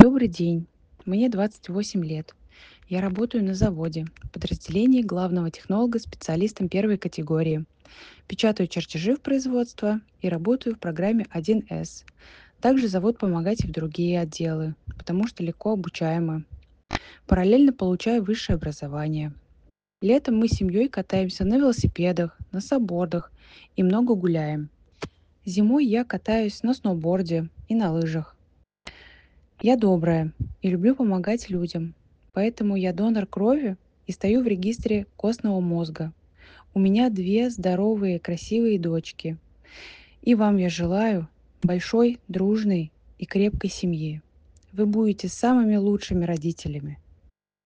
Добрый день. Мне 28 лет. Я работаю на заводе, в подразделении главного технолога специалистом первой категории. Печатаю чертежи в производство и работаю в программе 1С. Также зовут помогать и в другие отделы, потому что легко обучаемы. Параллельно получаю высшее образование. Летом мы с семьей катаемся на велосипедах, на саббордах и много гуляем. Зимой я катаюсь на сноуборде и на лыжах. Я добрая и люблю помогать людям, поэтому я донор крови и стою в регистре костного мозга. У меня две здоровые, красивые дочки. И вам я желаю большой, дружной и крепкой семьи. Вы будете самыми лучшими родителями.